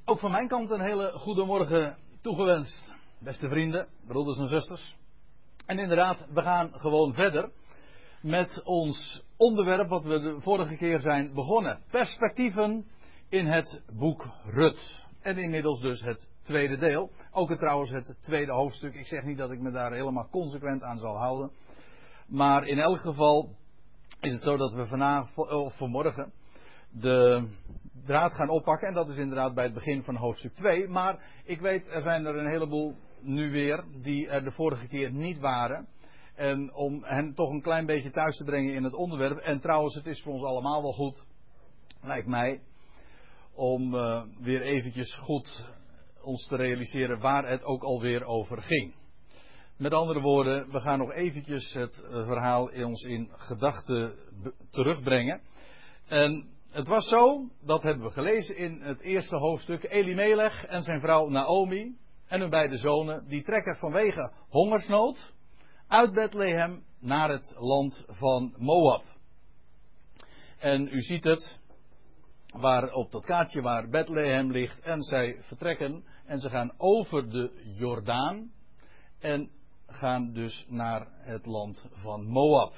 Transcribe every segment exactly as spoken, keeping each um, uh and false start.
Ook van mijn kant een hele goede morgen toegewenst, beste vrienden, broeders en zusters. En inderdaad, we gaan gewoon verder met ons onderwerp wat we de vorige keer zijn begonnen. Perspectieven in het boek Rut. En inmiddels dus het tweede deel. Ook het, trouwens het tweede hoofdstuk. Ik zeg niet dat ik me daar helemaal consequent aan zal houden. Maar in elk geval is het zo dat we vanavond, of vanmorgen de draad gaan oppakken. En dat is inderdaad bij het begin van hoofdstuk twee. Maar ik weet, er zijn er een heleboel nu weer die er de vorige keer niet waren. En om hen toch een klein beetje thuis te brengen in het onderwerp. En trouwens, het is voor ons allemaal wel goed, lijkt mij, om uh, weer eventjes goed ons te realiseren waar het ook alweer over ging. Met andere woorden, we gaan nog eventjes het uh, verhaal in ons in gedachten b- terugbrengen. En het was zo, dat hebben we gelezen in het eerste hoofdstuk, Elimelech en zijn vrouw Naomi en hun beide zonen, die trekken vanwege hongersnood uit Bethlehem naar het land van Moab. En u ziet het, waar op dat kaartje waar Bethlehem ligt, en zij vertrekken en ze gaan over de Jordaan en gaan dus naar het land van Moab.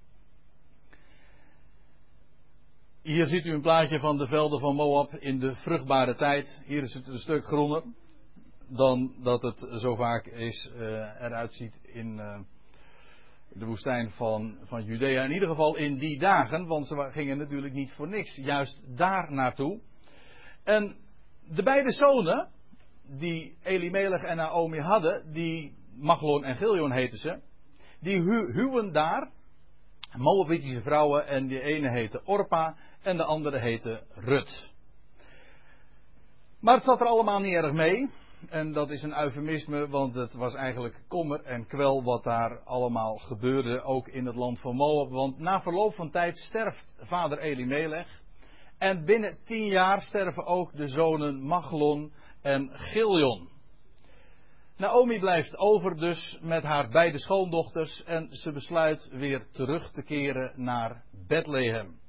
Hier ziet u een plaatje van de velden van Moab in de vruchtbare tijd. Hier is het een stuk groener dan dat het zo vaak is, uh, eruit ziet in uh, de woestijn van, van Judea. In ieder geval in die dagen, want ze gingen natuurlijk niet voor niks juist daar naartoe. En de beide zonen die Elimelech en Naomi hadden, die Machlon en Chilion heten ze, die hu- huwen daar Moabitische vrouwen en die ene heette Orpa en de andere heette Rut. Maar het zat er allemaal niet erg mee. En dat is een eufemisme, want het was eigenlijk kommer en kwel wat daar allemaal gebeurde, ook in het land van Moab. Want na verloop van tijd sterft vader Elimelech. En binnen tien jaar sterven ook de zonen Machlon en Chilion. Naomi blijft over dus met haar beide schoondochters en ze besluit weer terug te keren naar Bethlehem.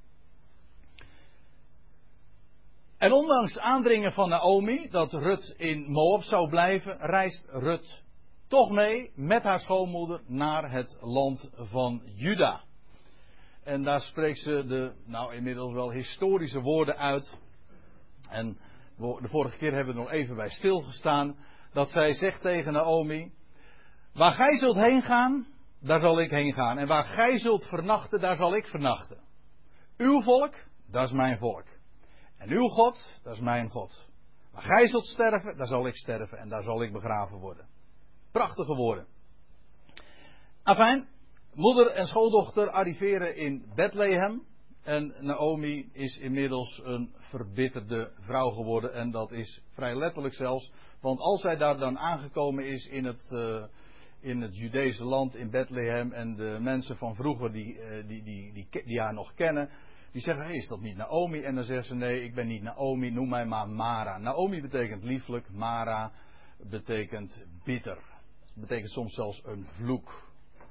En ondanks aandringen van Naomi dat Rut in Moab zou blijven, reist Rut toch mee met haar schoonmoeder naar het land van Juda. En daar spreekt ze de, nou inmiddels wel historische woorden uit. En de vorige keer hebben we er nog even bij stilgestaan. Dat zij zegt tegen Naomi: waar gij zult heen gaan, daar zal ik heen gaan. En waar gij zult vernachten, daar zal ik vernachten. Uw volk, dat is mijn volk. En uw God, dat is mijn God. Waar gij zult sterven, daar zal ik sterven en daar zal ik begraven worden. Prachtige woorden. Afijn, moeder en schoondochter arriveren in Bethlehem. En Naomi is inmiddels een verbitterde vrouw geworden. En dat is vrij letterlijk zelfs. Want als zij daar dan aangekomen is in het, uh, in het Judese land, in Bethlehem. En de mensen van vroeger die, uh, die, die, die, die, die haar nog kennen. Die zeggen, hey, is dat niet Naomi? En dan zegt ze, nee, ik ben niet Naomi, noem mij maar Mara. Naomi betekent lieflijk, Mara betekent bitter. Dat betekent soms zelfs een vloek.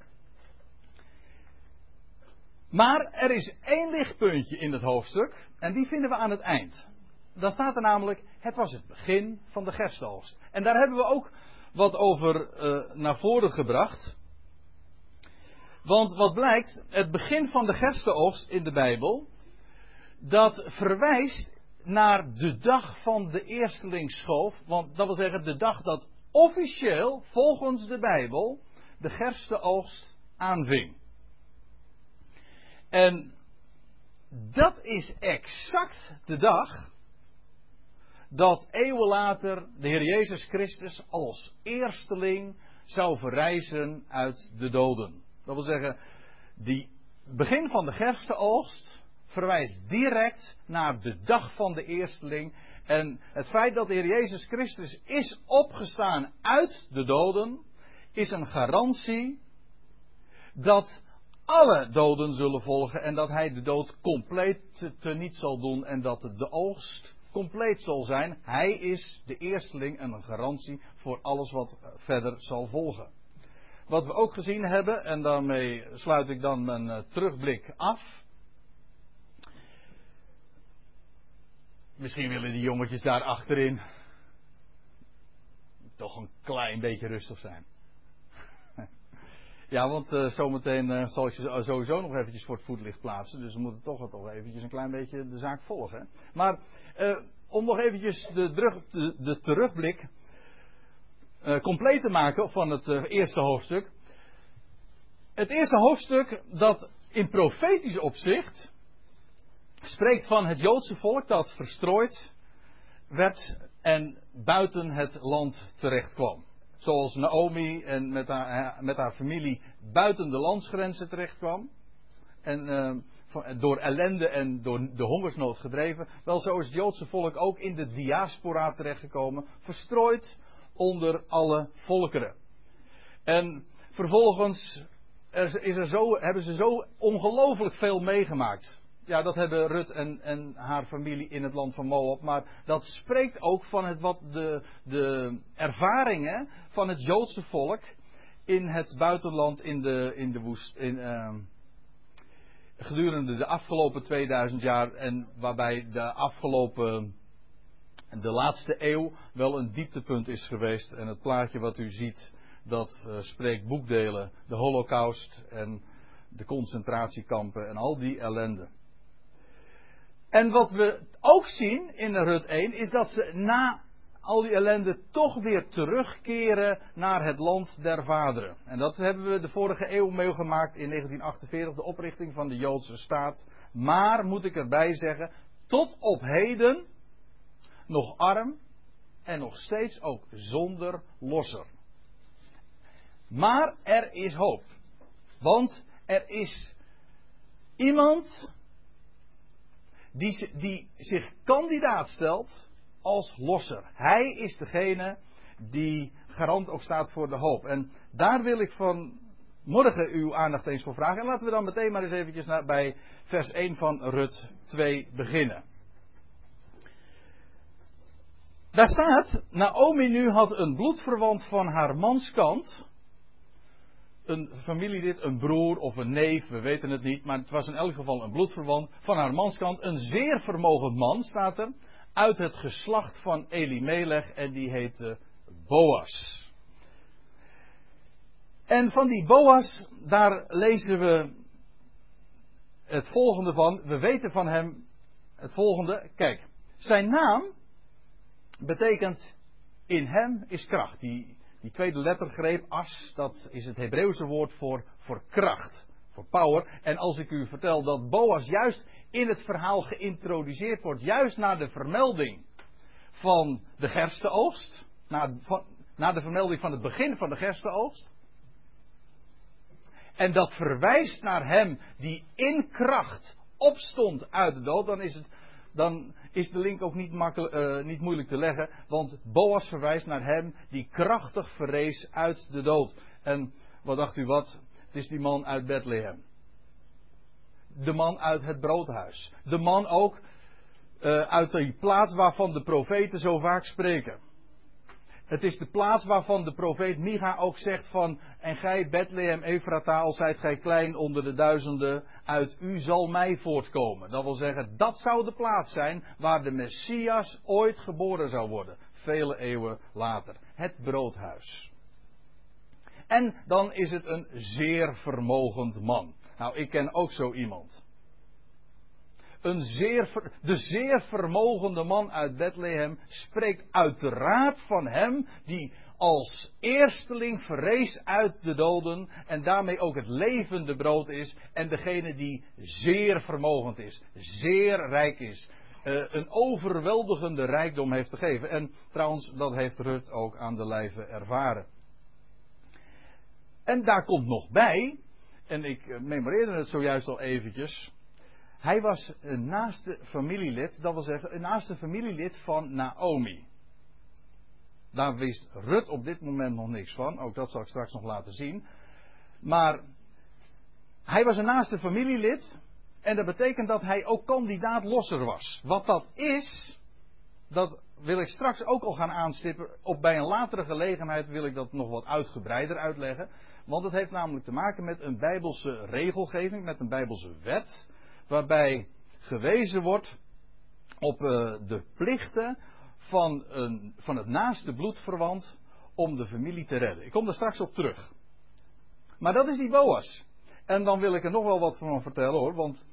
Maar er is één lichtpuntje in het hoofdstuk. En die vinden we aan het eind. Dan staat er namelijk, het was het begin van de gerstoogst. En daar hebben we ook wat over uh, naar voren gebracht. Want wat blijkt, het begin van de gerstenoogst in de Bijbel, dat verwijst naar de dag van de eerstelingsschoof. Want dat wil zeggen de dag dat officieel, volgens de Bijbel, de gerstenoogst aanving. En dat is exact de dag dat eeuwen later de Heer Jezus Christus als eersteling zou verrijzen uit de doden. Dat wil zeggen, die begin van de gerstenoogst verwijst direct naar de dag van de eersteling. En het feit dat de Heer Jezus Christus is opgestaan uit de doden, is een garantie dat alle doden zullen volgen en dat hij de dood compleet teniet zal doen en dat de oogst compleet zal zijn. Hij is de eersteling en een garantie voor alles wat verder zal volgen. Wat we ook gezien hebben, en daarmee sluit ik dan mijn uh, terugblik af. Misschien willen die jongetjes daar achterin toch een klein beetje rustig zijn. Ja, want uh, zometeen uh, zal ik je sowieso nog eventjes voor het voetlicht plaatsen. Dus we moeten toch wel toch eventjes een klein beetje de zaak volgen. Maar uh, om nog eventjes de, terug, de, de terugblik uh, compleet te maken van het uh, eerste hoofdstuk. Het eerste hoofdstuk dat in profetisch opzicht spreekt van het Joodse volk dat verstrooid werd en buiten het land terecht kwam. Zoals Naomi en met haar, met haar familie buiten de landsgrenzen terecht kwam. En uh, door ellende en door de hongersnood gedreven. Wel, zo is het Joodse volk ook in de diaspora terechtgekomen. Verstrooid onder alle volkeren. En vervolgens is er zo, hebben ze zo ongelooflijk veel meegemaakt. Ja, dat hebben Rut en, en haar familie in het land van Moab. Maar dat spreekt ook van het, wat de, de ervaringen van het Joodse volk in het buitenland, in de, in de woest, in, uh, gedurende de afgelopen tweeduizend jaar. En waarbij de afgelopen, de laatste eeuw wel een dieptepunt is geweest. En het plaatje wat u ziet, dat uh, spreekt boekdelen. De Holocaust en de concentratiekampen en al die ellende. En wat we ook zien in Rut één is dat ze na al die ellende toch weer terugkeren naar het land der vaderen. En dat hebben we de vorige eeuw meegemaakt in negentien achtenveertig, de oprichting van de Joodse staat. Maar, moet ik erbij zeggen, tot op heden nog arm en nog steeds ook zonder losser. Maar er is hoop. Want er is iemand Die, die zich kandidaat stelt als losser. Hij is degene die garant ook staat voor de hoop. En daar wil ik van morgen uw aandacht eens voor vragen. En laten we dan meteen maar eens eventjes naar, bij vers één van Rut twee beginnen. Daar staat, Naomi nu had een bloedverwant van haar manskant. Een familielid, een broer of een neef, we weten het niet, maar het was in elk geval een bloedverwant van haar manskant. Een zeer vermogend man, staat er, uit het geslacht van Elimelech en die heette Boas. En van die Boas, daar lezen we het volgende van. We weten van hem het volgende. Kijk, zijn naam betekent in hem is kracht. Die Die tweede lettergreep, as, dat is het Hebreeuwse woord voor, voor kracht, voor power. En als ik u vertel dat Boas juist in het verhaal geïntroduceerd wordt, juist na de vermelding van de gerstenoogst, na, van, na de vermelding van het begin van de gerstenoogst, en dat verwijst naar hem die in kracht opstond uit de dood, dan is het... Dan is de link ook niet, makkelijk, uh, niet moeilijk te leggen. Want Boas verwijst naar hem die krachtig verrees uit de dood. En wat dacht u wat? Het is die man uit Bethlehem. De man uit het broodhuis. De man ook uh, uit die plaats waarvan de profeten zo vaak spreken. Het is de plaats waarvan de profeet Micha ook zegt van... En gij Bethlehem Efrata, al zijt gij klein onder de duizenden, uit u zal mij voortkomen. Dat wil zeggen, dat zou de plaats zijn waar de Messias ooit geboren zou worden. Vele eeuwen later. Het broodhuis. En dan is het een zeer vermogend man. Nou, ik ken ook zo iemand. Een zeer, de zeer vermogende man uit Bethlehem spreekt uiteraard van hem die als eersteling verrees uit de doden en daarmee ook het levende brood is en degene die zeer vermogend is, zeer rijk is, uh, een overweldigende rijkdom heeft te geven. En trouwens, dat heeft Rut ook aan de lijve ervaren. En daar komt nog bij, en ik memoreerde het zojuist al eventjes... Hij was een naaste familielid, dat wil zeggen een naaste familielid van Naomi. Daar wist Rut op dit moment nog niks van, ook dat zal ik straks nog laten zien. Maar hij was een naaste familielid en dat betekent dat hij ook kandidaat losser was. Wat dat is, dat wil ik straks ook al gaan aanstippen. Op bij een latere gelegenheid wil ik dat nog wat uitgebreider uitleggen. Want het heeft namelijk te maken met een bijbelse regelgeving, met een bijbelse wet... Waarbij gewezen wordt op uh, de plichten van, een, van het naaste bloedverwant om de familie te redden. Ik kom daar straks op terug. Maar dat is die Boas. En dan wil ik er nog wel wat van vertellen hoor. Want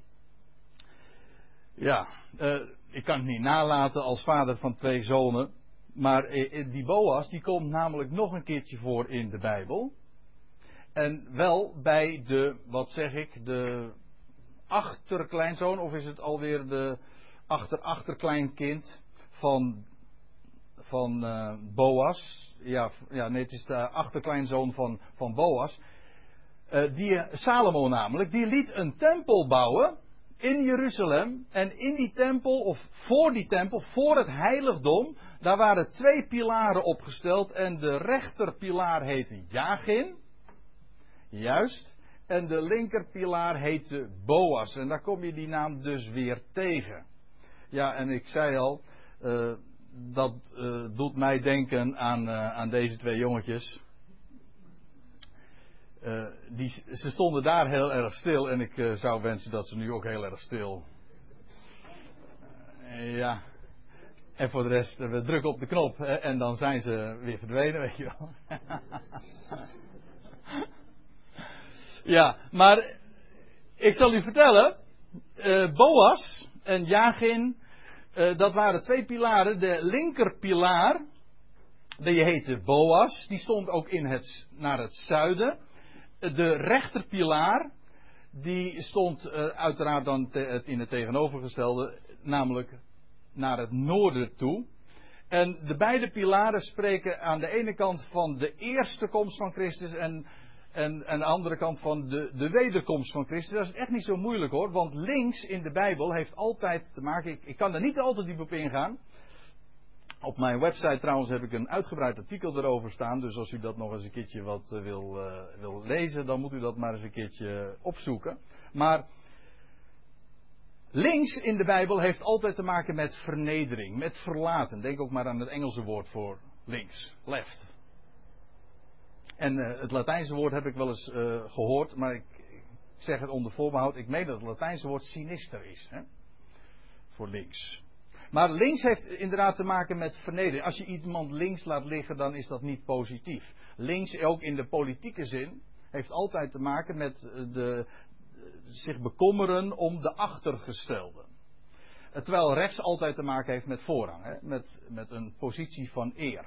ja, uh, ik kan het niet nalaten als vader van twee zonen. Maar uh, die Boas die komt namelijk nog een keertje voor in de Bijbel. En wel bij de, wat zeg ik, de achterkleinzoon. Of is het alweer de achter-achterkleinkind van, van uh, Boas. Ja, ja, nee, het is de achterkleinzoon van, van Boas. Uh, die Salomo namelijk, die liet een tempel bouwen in Jeruzalem. En in die tempel, of voor die tempel, voor het heiligdom, daar waren twee pilaren opgesteld. En de rechterpilaar heette Jachin. Juist. En de linkerpilaar heette Boas. En daar kom je die naam dus weer tegen. Ja, en ik zei al, uh, dat uh, doet mij denken aan, uh, aan deze twee jongetjes. Uh, die, ze stonden daar heel erg stil en ik uh, zou wensen dat ze nu ook heel erg stil. Uh, ja. En voor de rest, uh, we drukken op de knop hè, en dan zijn ze weer verdwenen, weet je wel. Ja, maar ik zal u vertellen, uh, Boas en Jachin, uh, dat waren twee pilaren. De linkerpilaar, die heette Boas, die stond ook in het, naar het zuiden. De rechterpilaar, die stond uh, uiteraard dan te, in het tegenovergestelde, namelijk naar het noorden toe. En de beide pilaren spreken aan de ene kant van de eerste komst van Christus en, en aan de andere kant van de, de wederkomst van Christus. Dat is echt niet zo moeilijk hoor, want links in de Bijbel heeft altijd te maken, ik, ik kan er niet al te diep op ingaan. Op mijn website trouwens heb ik een uitgebreid artikel erover staan. Dus als u dat nog eens een keertje wat uh, wil, uh, wil lezen, dan moet u dat maar eens een keertje opzoeken. Maar links in de Bijbel heeft altijd te maken met vernedering, met verlaten. Denk ook maar aan het Engelse woord voor links, left. En uh, het Latijnse woord heb ik wel eens uh, gehoord, maar ik, ik zeg het onder voorbehoud. Ik meen dat het Latijnse woord sinister is, hè? Voor links. Maar links heeft inderdaad te maken met vernedering. Als je iemand links laat liggen, dan is dat niet positief. Links, ook in de politieke zin, heeft altijd te maken met de, zich bekommeren om de achtergestelden. Terwijl rechts altijd te maken heeft met voorrang, hè? Met, met een positie van eer.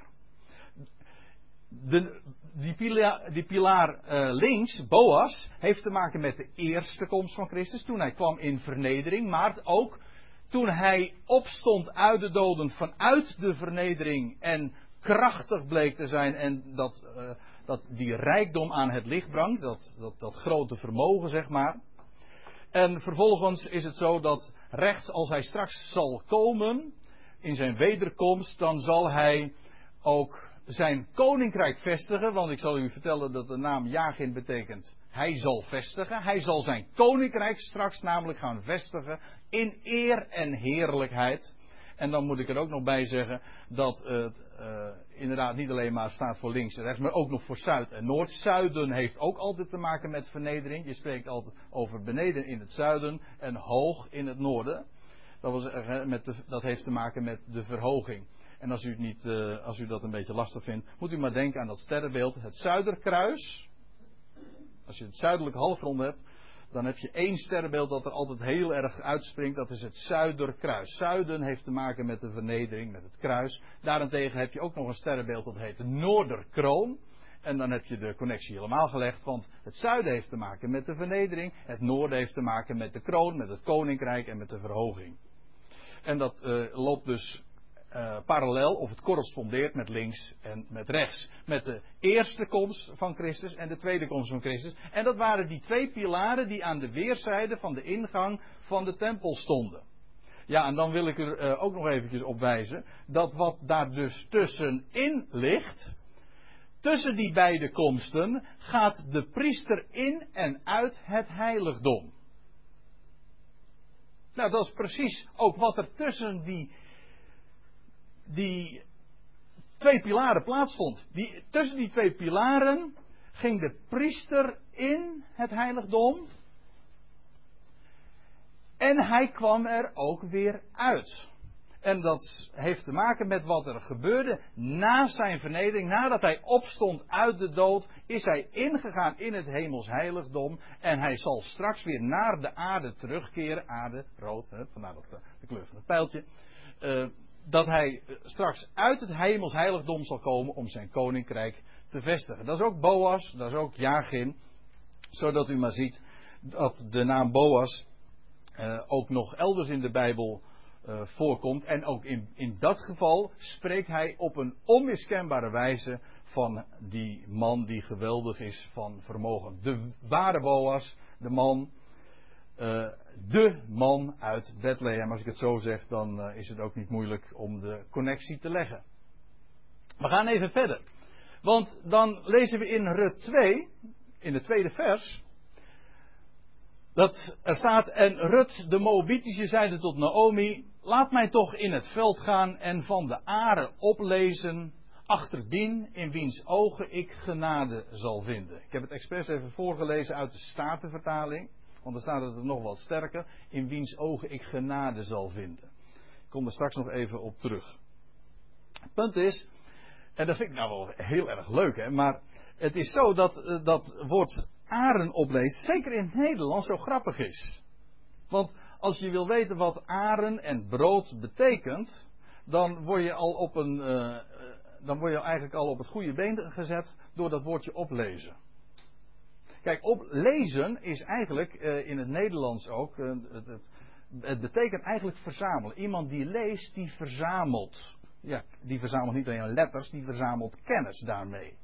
De, die, pila, die pilaar uh, links, Boas, heeft te maken met de eerste komst van Christus, toen hij kwam in vernedering, maar ook toen hij opstond uit de doden vanuit de vernedering en krachtig bleek te zijn en dat, uh, dat die rijkdom aan het licht bracht, dat, dat, dat grote vermogen zeg maar. En vervolgens is het zo dat rechts, als hij straks zal komen in zijn wederkomst, dan zal hij ook zijn koninkrijk vestigen, want ik zal u vertellen dat de naam Jachin betekent hij zal vestigen. Hij zal zijn koninkrijk straks namelijk gaan vestigen in eer en heerlijkheid. En dan moet ik er ook nog bij zeggen dat het uh, inderdaad niet alleen maar staat voor links en rechts, maar ook nog voor zuid en noord. Zuiden heeft ook altijd te maken met vernedering. Je spreekt altijd over beneden in het zuiden en hoog in het noorden. Dat, was, uh, met de, dat heeft te maken met de verhoging. En als u, het niet, uh, als u dat een beetje lastig vindt, moet u maar denken aan dat sterrenbeeld, het Zuiderkruis. Als je het zuidelijke halfrond hebt, dan heb je één sterrenbeeld dat er altijd heel erg uitspringt. Dat is het Zuiderkruis. Zuiden heeft te maken met de vernedering, met het kruis. Daarentegen heb je ook nog een sterrenbeeld dat heet de Noorderkroon. En dan heb je de connectie helemaal gelegd, want het zuiden heeft te maken met de vernedering. Het noorden heeft te maken met de kroon, met het koninkrijk en met de verhoging. En dat uh, loopt dus Uh, parallel, of het correspondeert met links en met rechts. Met de eerste komst van Christus en de tweede komst van Christus. En dat waren die twee pilaren die aan de weerszijde van de ingang van de tempel stonden. Ja, en dan wil ik er uh, ook nog eventjes op wijzen dat wat daar dus tussenin ligt, tussen die beide komsten, gaat de priester in en uit het heiligdom. Nou, dat is precies ook wat er tussen die die twee pilaren plaatsvond. Die, tussen die twee pilaren ging de priester in het heiligdom. En hij kwam er ook weer uit. En dat heeft te maken met wat er gebeurde na zijn vernedering. Nadat hij opstond uit de dood, is hij ingegaan in het hemels heiligdom. En hij zal straks weer naar de aarde terugkeren. Aarde, rood, hè, vandaar dat, de kleur van het pijltje. Uh, dat hij straks uit het hemels heiligdom zal komen om zijn koninkrijk te vestigen. Dat is ook Boas, dat is ook Jachin. Zodat u maar ziet dat de naam Boas uh, ook nog elders in de Bijbel uh, voorkomt. En ook in, in dat geval spreekt hij op een onmiskenbare wijze van die man die geweldig is van vermogen. De ware Boas, de man, uh, de man uit Bethlehem. Als ik het zo zeg, dan uh, is het ook niet moeilijk om de connectie te leggen. We gaan even verder. Want dan lezen we in Rut twee, in het tweede vers, dat er staat: en Rut de Moabitische zeide tot Naomi: laat mij toch in het veld gaan en van de aren oplezen, achterdien in wiens ogen ik genade zal vinden. Ik heb het expres even voorgelezen uit de Statenvertaling, want dan staat het nog wat sterker: in wiens ogen ik genade zal vinden. Ik kom er straks nog even op terug. Het punt is, en dat vind ik nou wel heel erg leuk, hè, maar het is zo dat uh, dat woord aren opleest, zeker in het Nederlands, zo grappig is. Want als je wil weten wat aren en brood betekent, dan word je al op een, uh, dan word je eigenlijk al op het goede been gezet door dat woordje oplezen. Kijk, oplezen is eigenlijk uh, in het Nederlands ook, uh, het, het, het betekent eigenlijk verzamelen. Iemand die leest, die verzamelt. Ja, die verzamelt niet alleen letters, die verzamelt kennis daarmee.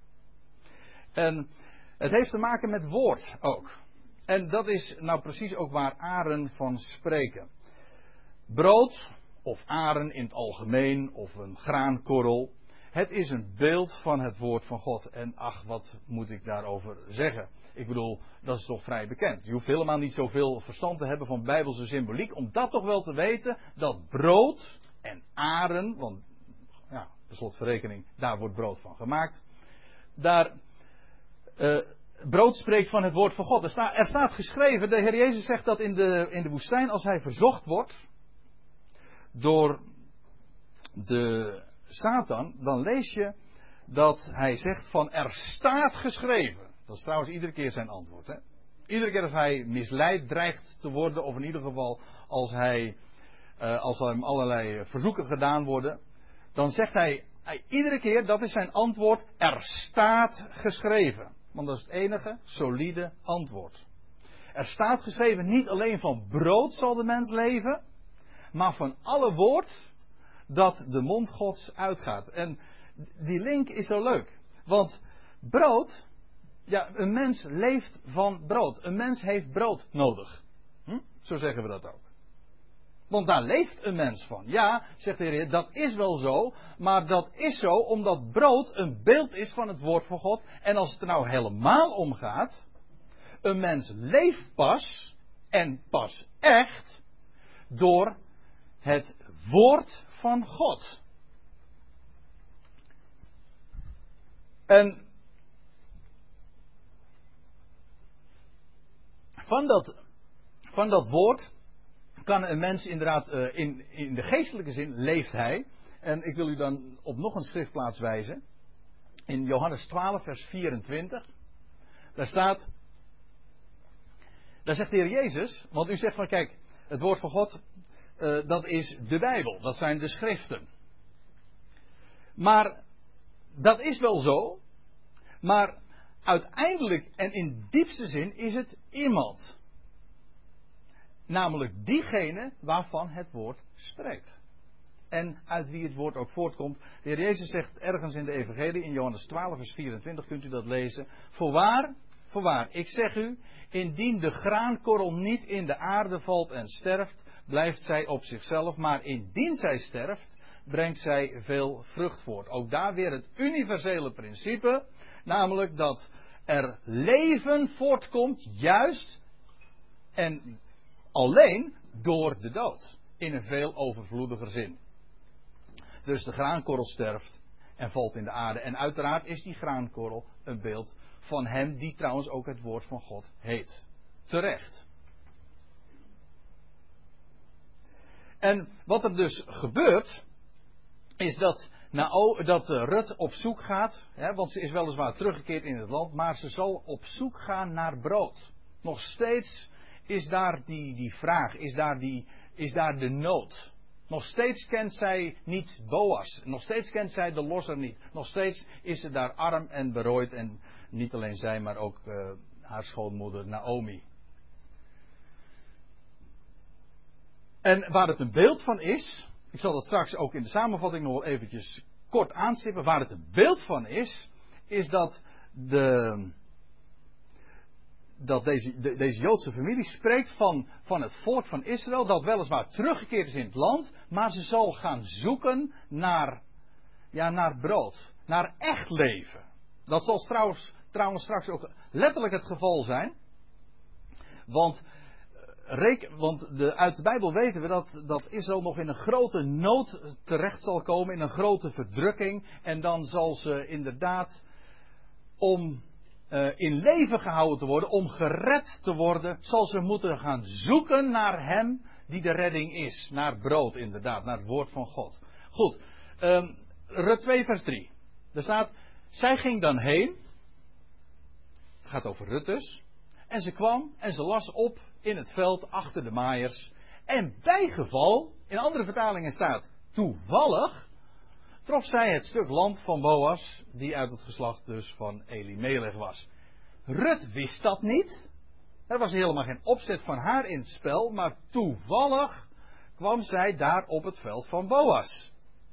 En het heeft te maken met woord ook. En dat is nou precies ook waar aren van spreken. Brood, of aren in het algemeen, of een graankorrel. Het is een beeld van het woord van God. En ach, wat moet ik daarover zeggen? Ik bedoel, dat is toch vrij bekend. Je hoeft helemaal niet zoveel verstand te hebben van bijbelse symboliek, om dat toch wel te weten, dat brood en aren, want ja, per slot van rekening, daar wordt brood van gemaakt. Daar, uh, brood spreekt van het woord van God. Er, sta, er staat geschreven, de Heer Jezus zegt dat in de, in de woestijn, als hij verzocht wordt door de Satan, dan lees je dat hij zegt van er staat geschreven. Dat is trouwens iedere keer zijn antwoord. Hè? Iedere keer als hij misleid dreigt te worden, of in ieder geval als hij, uh, als er hem allerlei verzoeken gedaan worden, dan zegt hij, hij iedere keer, dat is zijn antwoord, er staat geschreven. Want dat is het enige solide antwoord. Er staat geschreven, niet alleen van brood zal de mens leven, maar van alle woord dat de mond Gods uitgaat. En die link is zo leuk. Want brood, ja, een mens leeft van brood. Een mens heeft brood nodig. Hm? Zo zeggen we dat ook. Want daar leeft een mens van. Ja, zegt de Heer, dat is wel zo. Maar dat is zo omdat brood een beeld is van het woord van God. En als het er nou helemaal om gaat, een mens leeft pas, en pas echt, door het woord van God. En van dat, van dat woord kan een mens inderdaad, uh, in, in de geestelijke zin leeft hij. En ik wil u dan op nog een schriftplaats wijzen. In Johannes twaalf vers vierentwintig. Daar staat, daar zegt de Heer Jezus, want u zegt van kijk, het woord van God, uh, dat is de Bijbel, dat zijn de schriften. Maar dat is wel zo, maar uiteindelijk en in diepste zin is het iemand. Namelijk diegene waarvan het woord spreekt. En uit wie het woord ook voortkomt. De Heer Jezus zegt ergens in de Evangelie, in Johannes twaalf vers vierentwintig, kunt u dat lezen. Voorwaar, voorwaar, ik zeg u, indien de graankorrel niet in de aarde valt en sterft, blijft zij op zichzelf. Maar indien zij sterft, brengt zij veel vrucht voort. Ook daar weer het universele principe. Namelijk dat er leven voortkomt, juist en alleen door de dood. In een veel overvloediger zin. Dus de graankorrel sterft en valt in de aarde. En uiteraard is die graankorrel een beeld van hem die trouwens ook het woord van God heet. Terecht. En wat er dus gebeurt, is dat, Nao, dat Rut op zoek gaat, hè, want ze is weliswaar teruggekeerd in het land, maar ze zal op zoek gaan naar brood. Nog steeds is daar die, die vraag, is daar, die, is daar de nood. Nog steeds kent zij niet Boas. Nog steeds kent zij de losser niet. Nog steeds is ze daar arm en berooid. En niet alleen zij, maar ook uh, haar schoonmoeder Naomi. En waar het een beeld van is, ik zal dat straks ook in de samenvatting nog wel eventjes kort aanstippen. Waar het een beeld van is, is dat de... dat deze, de, deze Joodse familie spreekt van, van het volk van Israël, dat weliswaar teruggekeerd is in het land, maar ze zal gaan zoeken naar, ja, naar brood, naar echt leven. Dat zal trouwens, trouwens straks ook letterlijk het geval zijn, want, reken, want de, uit de Bijbel weten we dat, dat Israël nog in een grote nood terecht zal komen, in een grote verdrukking, en dan zal ze inderdaad om Uh, in leven gehouden te worden, om gered te worden, zal ze moeten gaan zoeken naar hem die de redding is. Naar brood inderdaad, naar het woord van God. Goed, um, Rut twee vers drie. Er staat, zij ging dan heen, het gaat over Rut dus, en ze kwam en ze las op in het veld achter de maaiers. En bijgeval, in andere vertalingen staat toevallig, trof zij het stuk land van Boas, die uit het geslacht dus van Elimelech was. Rut wist dat niet. Er was helemaal geen opzet van haar in het spel, maar toevallig kwam zij daar op het veld van Boas.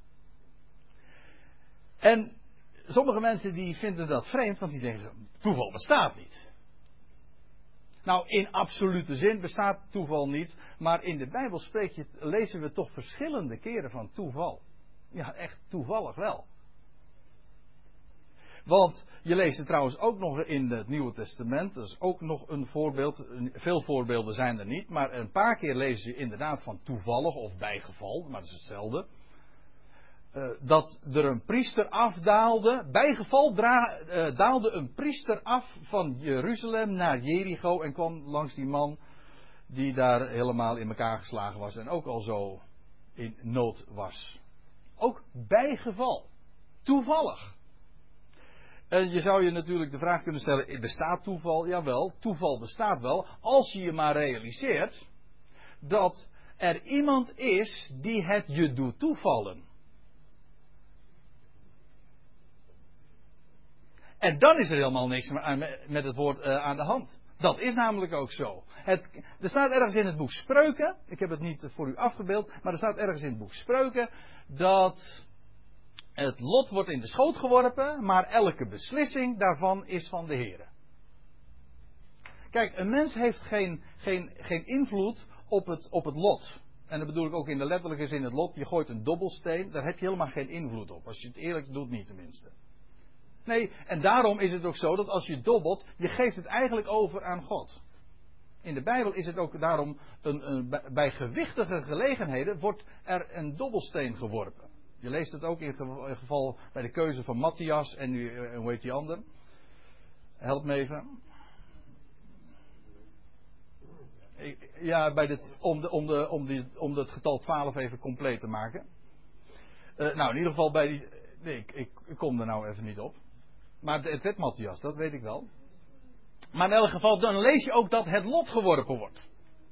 En sommige mensen die vinden dat vreemd, want die denken, toeval bestaat niet. Nou, in absolute zin bestaat toeval niet, maar in de Bijbel spreek je, lezen we toch verschillende keren van toeval. Ja, echt toevallig wel. Want je leest het trouwens ook nog in het Nieuwe Testament. Dat is ook nog een voorbeeld. Veel voorbeelden zijn er niet. Maar een paar keer lees je inderdaad van toevallig of bijgeval. Maar dat is hetzelfde. Uh, dat er een priester afdaalde. Bijgeval dra- uh, daalde een priester af van Jeruzalem naar Jericho. En kwam langs die man die daar helemaal in elkaar geslagen was. En ook al zo in nood was. Ook bijgeval. Toevallig. En je zou je natuurlijk de vraag kunnen stellen, bestaat toeval? Jawel, toeval bestaat wel. Als je je maar realiseert dat er iemand is die het je doet toevallen. En dan is er helemaal niks met het woord uh, aan de hand. Dat is namelijk ook zo. Het, er staat ergens in het boek Spreuken, ik heb het niet voor u afgebeeld, maar er staat ergens in het boek Spreuken dat het lot wordt in de schoot geworpen, maar elke beslissing daarvan is van de Heere. Kijk, een mens heeft geen, geen, geen invloed op het, op het lot. En dat bedoel ik ook in de letterlijke zin het lot. Je gooit een dobbelsteen, daar heb je helemaal geen invloed op. Als je het eerlijk doet, niet tenminste. Nee, en daarom is het ook zo dat als je dobbelt, je geeft het eigenlijk over aan God. In de Bijbel is het ook daarom, een, een, bij gewichtige gelegenheden wordt er een dobbelsteen geworpen. Je leest het ook in het geval bij de keuze van Matthias en nu, hoe heet die ander? Help me even. Ja, bij dit, om, de, om, de, om, die, om het getal twaalf even compleet te maken. Uh, nou, in ieder geval bij die... Nee, ik, ik, ik kom er nou even niet op. Maar het werd Matthias, dat weet ik wel. Maar in elk geval, dan lees je ook dat het lot geworpen wordt.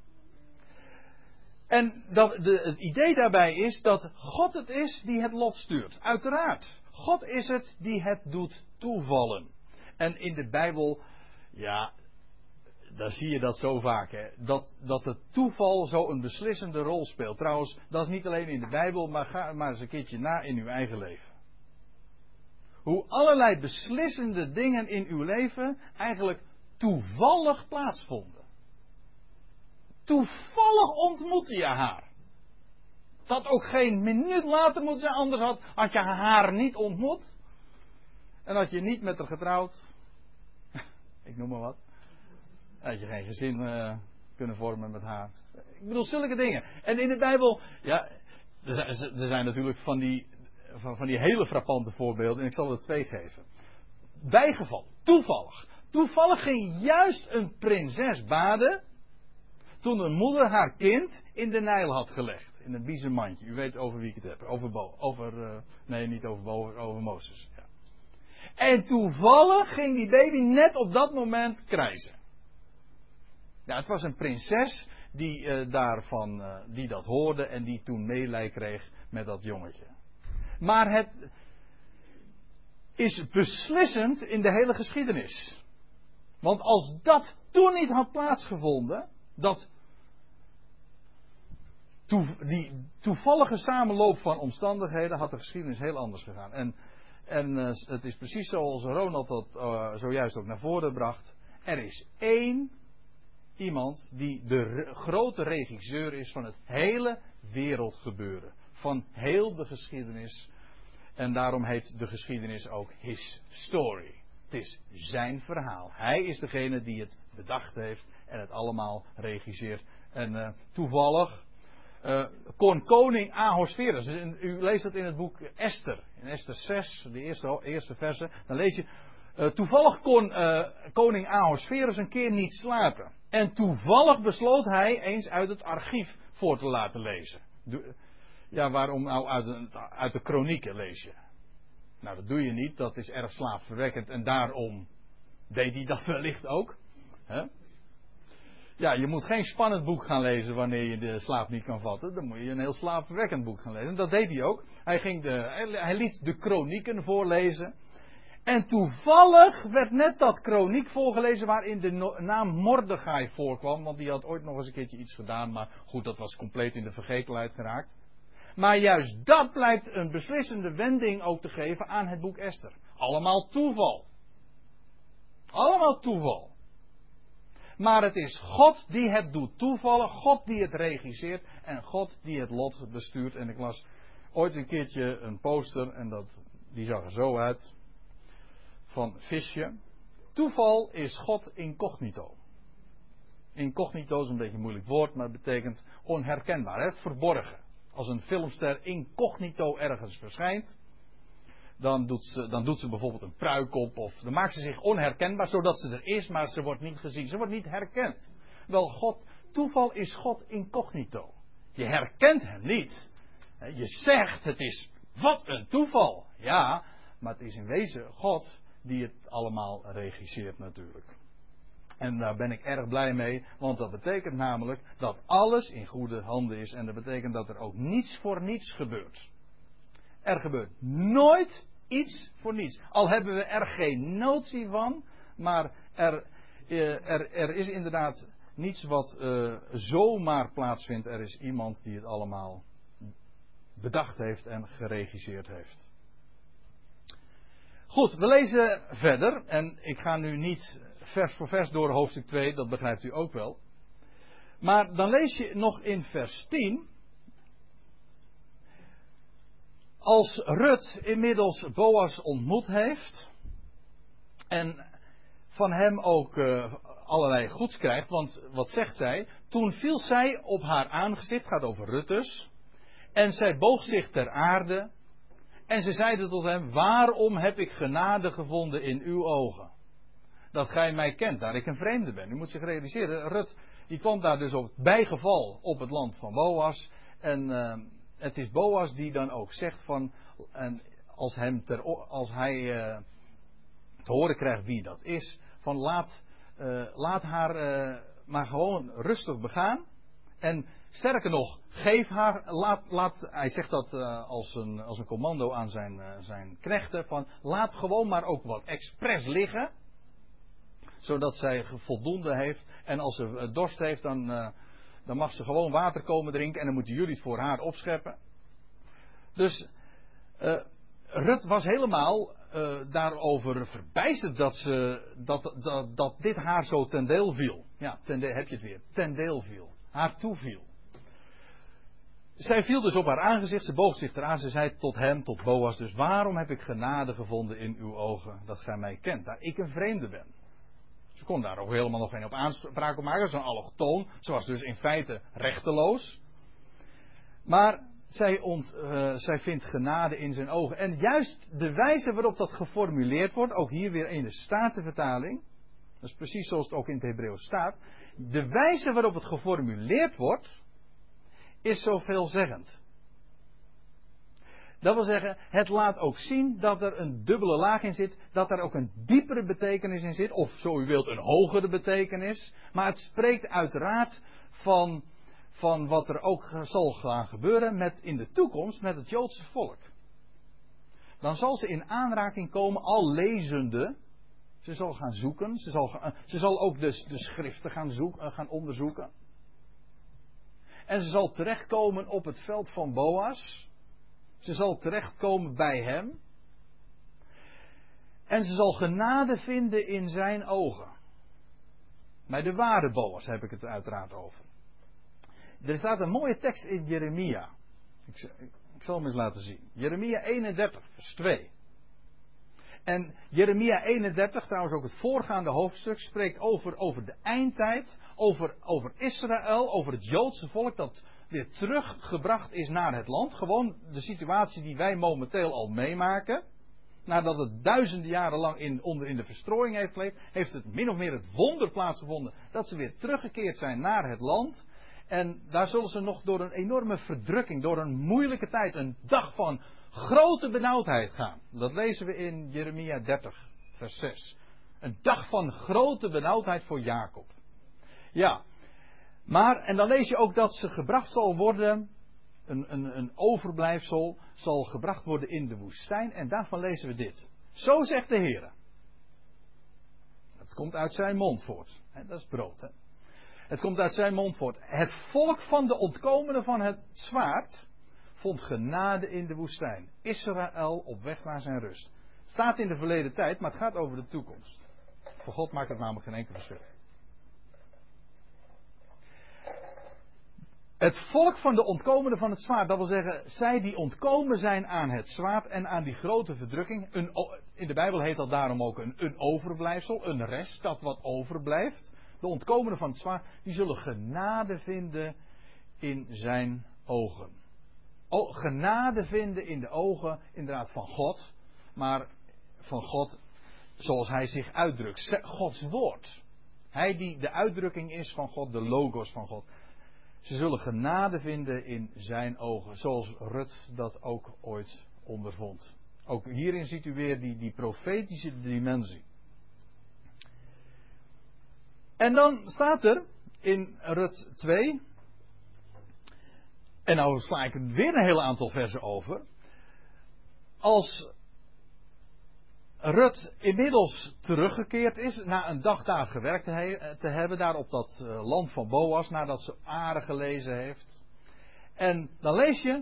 En dat de, het idee daarbij is dat God het is die het lot stuurt. Uiteraard. God is het die het doet toevallen. En in de Bijbel, ja, daar zie je dat zo vaak. Hè, dat, dat het toeval zo een beslissende rol speelt. Trouwens, dat is niet alleen in de Bijbel, maar ga maar eens een keertje na in uw eigen leven. Hoe allerlei beslissende dingen in uw leven eigenlijk toevallig plaatsvonden. Toevallig ontmoette je haar. Dat ook geen minuut later moet zijn, anders had, had je haar niet ontmoet. En had je niet met haar getrouwd. Ik noem maar wat. Had je geen gezin uh, kunnen vormen met haar. Ik bedoel, zulke dingen. En in de Bijbel, ja, er zijn, er zijn natuurlijk van die, van, van die hele frappante voorbeelden. En ik zal er twee geven. Bijgeval, toevallig. Toevallig ging juist een prinses baden toen een moeder haar kind in de Nijl had gelegd. in een biezenmandje. U weet over wie ik het heb. Over, Bo, over uh, nee, niet over Bo, over, over Mozes. Ja. En toevallig ging die baby net op dat moment krijzen. Ja, het was een prinses die, uh, daarvan, uh, die dat hoorde en die toen meelij kreeg met dat jongetje. Maar het is beslissend in de hele geschiedenis. Want als dat toen niet had plaatsgevonden, dat toe, die toevallige samenloop van omstandigheden, had de geschiedenis heel anders gegaan. En, en uh, het is precies zoals Ronald dat uh, zojuist ook naar voren bracht. Er is één iemand die de re- grote regisseur is van het hele wereldgebeuren. Van heel de geschiedenis. En daarom heet de geschiedenis ook His Story. Het is zijn verhaal. Hij is degene die het bedacht heeft en het allemaal regisseert. En uh, toevallig uh, kon koning Ahasverus, dus in, u leest dat in het boek Esther, in Esther zes, de eerste, eerste verse, dan lees je, uh, toevallig kon uh, koning Ahasverus een keer niet slapen. En toevallig besloot hij eens uit het archief voor te laten lezen. Do, ja, waarom nou uit de, uit de kronieken lees je? Nou, dat doe je niet, dat is erg slaapverwekkend en daarom deed hij dat wellicht ook. He? Ja, je moet geen spannend boek gaan lezen wanneer je de slaap niet kan vatten. Dan moet je een heel slaapverwekkend boek gaan lezen. En dat deed hij ook. Hij, ging de, hij, hij liet de kronieken voorlezen. En toevallig werd net dat kroniek voorgelezen waarin de no- naam Mordechai voorkwam. Want die had ooit nog eens een keertje iets gedaan. Maar goed, dat was compleet in de vergetelheid geraakt. Maar juist dat blijkt een beslissende wending ook te geven aan het boek Esther. Allemaal toeval. Allemaal toeval. Maar het is God die het doet toevallen. God die het regisseert. En God die het lot bestuurt. En ik las ooit een keertje een poster. En dat, die zag er zo uit. Van Visje. Toeval is God incognito. Incognito is een beetje een moeilijk woord. Maar het betekent onherkenbaar. Hè? Verborgen. Als een filmster incognito ergens verschijnt. Dan doet, ze, dan doet ze bijvoorbeeld een pruik op. Of dan maakt ze zich onherkenbaar. Zodat ze er is. Maar ze wordt niet gezien. Ze wordt niet herkend. Wel, God, toeval is God incognito. Je herkent hem niet. Je zegt het is. Wat een toeval. Ja. Maar het is in wezen God die het allemaal regisseert natuurlijk. En daar ben ik erg blij mee, want dat betekent namelijk dat alles in goede handen is. En dat betekent dat er ook niets voor niets gebeurt. Er gebeurt nooit iets voor niets. Al hebben we er geen notie van, maar er, er, er is inderdaad niets wat uh, zomaar plaatsvindt. Er is iemand die het allemaal bedacht heeft en geregisseerd heeft. Goed, we lezen verder. En ik ga nu niet vers voor vers door hoofdstuk twee, dat begrijpt u ook wel. Maar dan lees je nog in vers tien. Als Rut inmiddels Boas ontmoet heeft. En van hem ook uh, allerlei goeds krijgt. Want wat zegt zij? Toen viel zij op haar aangezicht, gaat over Rut dus. En zij boog zich ter aarde. En ze zeide tot hem, waarom heb ik genade gevonden in uw ogen? Dat gij mij kent, daar ik een vreemde ben. U moet zich realiseren, Rut, die kwam daar dus op bijgeval op het land van Boas. En uh, het is Boas die dan ook zegt van, en als, hem ter, als hij uh, te horen krijgt wie dat is, van laat, uh, laat haar uh, maar gewoon rustig begaan. En sterker nog, geef haar, laat, laat, hij zegt dat uh, als, een, als een commando aan zijn, uh, zijn knechten, van laat gewoon maar ook wat expres liggen, zodat zij voldoende heeft. En als ze uh, dorst heeft, dan, uh, dan mag ze gewoon water komen drinken en dan moeten jullie het voor haar opscheppen. Dus uh, Rut was helemaal uh, daarover verbijsterd dat, ze, dat, dat, dat dit haar zo ten deel viel. Ja, ten deel, heb je het weer, ten deel viel. Haar toeviel. Zij viel dus op haar aangezicht, ze boog zich eraan, ze zei tot hem, tot Boas, dus waarom heb ik genade gevonden in uw ogen, dat gij mij kent, daar ik een vreemde ben. Ze kon daar ook helemaal nog geen op aanspraak op maken, zo'n allochtoon, ze was dus in feite rechteloos. Maar zij, ont, uh, zij vindt genade in zijn ogen. En juist de wijze waarop dat geformuleerd wordt, ook hier weer in de Statenvertaling, dat is precies zoals het ook in het Hebreeuws staat. De wijze waarop het geformuleerd wordt, is zo veelzeggend. Dat wil zeggen, het laat ook zien dat er een dubbele laag in zit, dat er ook een diepere betekenis in zit, of zo u wilt een hogere betekenis. Maar het spreekt uiteraard van, van wat er ook zal gaan gebeuren met in de toekomst met het Joodse volk. Dan zal ze in aanraking komen, al lezende. Ze zal gaan zoeken, ze zal, gaan, ze zal ook de, de schriften gaan, zoeken, gaan onderzoeken. En ze zal terechtkomen op het veld van Boas. Ze zal terechtkomen bij hem. En ze zal genade vinden in zijn ogen. Bij de ware Boas heb ik het uiteraard over. Er staat een mooie tekst in Jeremia. Ik, ik zal hem eens laten zien. Jeremia eenendertig, vers twee. En Jeremia eenendertig, trouwens ook het voorgaande hoofdstuk, spreekt over, over de eindtijd. Over, over Israël, over het Joodse volk dat weer teruggebracht is naar het land. Gewoon de situatie die wij momenteel al meemaken. Nadat het duizenden jaren lang in, onder in de verstrooiing heeft geleefd, heeft het min of meer het wonder plaatsgevonden dat ze weer teruggekeerd zijn naar het land. En daar zullen ze nog door een enorme verdrukking, door een moeilijke tijd, een dag van grote benauwdheid gaan. Dat lezen we in Jeremia dertig, vers zes. Een dag van grote benauwdheid voor Jacob. Ja, maar, en dan lees je ook dat ze gebracht zal worden, een, een, een overblijfsel zal gebracht worden in de woestijn. En daarvan lezen we dit. Zo zegt de Heer. Het komt uit zijn mond voort. He, dat is brood, hè. Het komt uit zijn mond voort. Het volk van de ontkomenden van het zwaard vond genade in de woestijn. Israël op weg naar zijn rust. Het staat in de verleden tijd, maar het gaat over de toekomst. Voor God maakt het namelijk geen enkel verschil. Het volk van de ontkomenden van het zwaard, dat wil zeggen, zij die ontkomen zijn aan het zwaard en aan die grote verdrukking. Een, in de Bijbel heet dat daarom ook een, een overblijfsel, een rest, dat wat overblijft. De ontkomenden van het zwaard, die zullen genade vinden in zijn ogen. O, genade vinden in de ogen, inderdaad, van God. Maar van God zoals hij zich uitdrukt. Gods woord. Hij die de uitdrukking is van God, de logos van God. Ze zullen genade vinden in zijn ogen. Zoals Rut dat ook ooit ondervond. Ook hierin ziet u weer die, die profetische dimensie. En dan staat er in Rut twee. En nou sla ik weer een heel aantal versen over. Als Rut inmiddels teruggekeerd is, na een dag daar gewerkt te, he- te hebben, daar op dat uh, land van Boas, nadat ze Aren gelezen heeft. En dan lees je.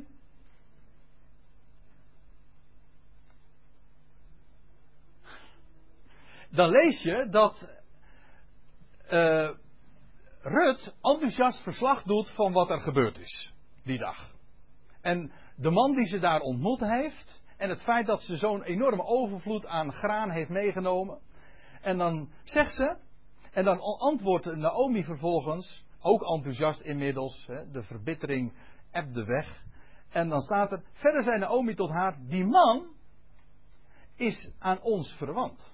Dan lees je dat uh, Rut enthousiast verslag doet van wat er gebeurd is die dag. En de man die ze daar ontmoet heeft, en het feit dat ze zo'n enorme overvloed aan graan heeft meegenomen. En dan zegt ze, en dan antwoordt Naomi vervolgens, ook enthousiast inmiddels, hè, de verbittering ebde weg. En dan staat er, verder zei Naomi tot haar, die man is aan ons verwant.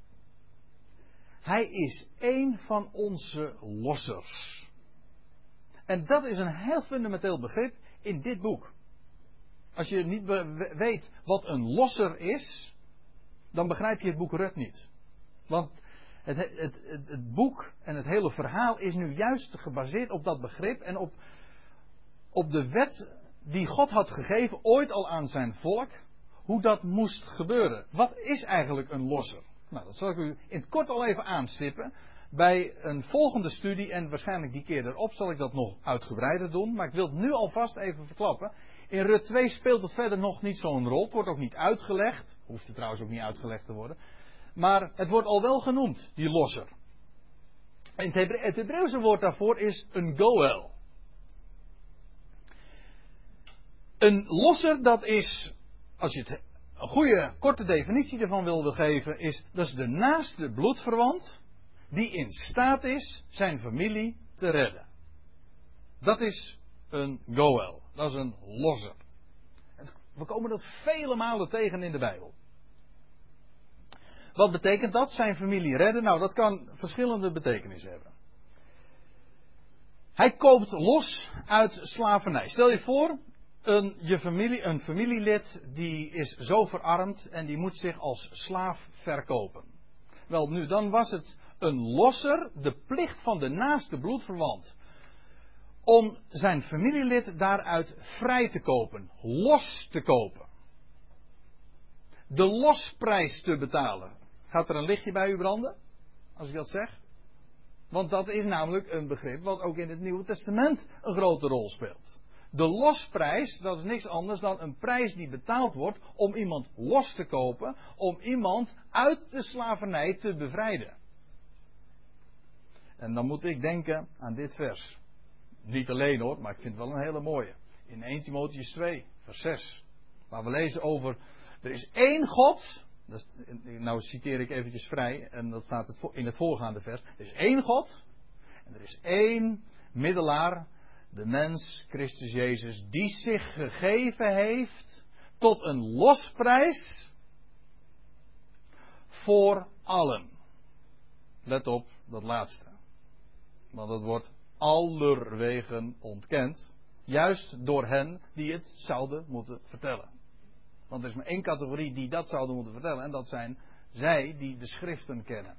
Hij is één van onze lossers. En dat is een heel fundamenteel begrip in dit boek. Als je niet be- weet wat een losser is, dan begrijp je het boek Rut niet. Want het, het, het, het boek en het hele verhaal is nu juist gebaseerd op dat begrip en op, op de wet die God had gegeven ooit al aan zijn volk, hoe dat moest gebeuren. Wat is eigenlijk een losser? Nou, dat zal ik u in het kort al even aanstippen. Bij een volgende studie, en waarschijnlijk die keer erop, zal ik dat nog uitgebreider doen. Maar ik wil het nu alvast even verklappen. In Rut twee speelt het verder nog niet zo'n rol. Het wordt ook niet uitgelegd. Hoeft het trouwens ook niet uitgelegd te worden. Maar het wordt al wel genoemd, die losser. En het, Hebre- het Hebreeuwse woord daarvoor is een goel. Een losser, dat is, als je het een goede, korte definitie ervan wilde geven, is, dat is de naaste bloedverwant die in staat is zijn familie te redden. Dat is een goel. Dat is een losser. We komen dat vele malen tegen in de Bijbel. Wat betekent dat? Zijn familie redden? Nou, dat kan verschillende betekenissen hebben. Hij koopt los uit slavernij. Stel je voor, een, je familie, een familielid die is zo verarmd en die moet zich als slaaf verkopen. Wel nu, dan was het een losser, de plicht van de naaste bloedverwant, om zijn familielid daaruit vrij te kopen, los te kopen. De losprijs te betalen. Gaat er een lichtje bij u branden, als ik dat zeg? Want dat is namelijk een begrip wat ook in het Nieuwe Testament een grote rol speelt. De losprijs, dat is niks anders dan een prijs die betaald wordt om iemand los te kopen, om iemand uit de slavernij te bevrijden. En dan moet ik denken aan dit vers. Niet alleen hoor, maar ik vind het wel een hele mooie. In Eerste Timotheüs twee, vers zes. Waar we lezen over, er is één God. Dat is, nou citeer ik eventjes vrij, en dat staat in het voorgaande vers. Er is één God, en er is één middelaar, de mens, Christus Jezus, die zich gegeven heeft tot een losprijs voor allen. Let op, dat laatste. Want dat wordt allerwegen ontkend, juist door hen die het zouden moeten vertellen. Want er is maar één categorie die dat zouden moeten vertellen. En dat zijn zij die de schriften kennen.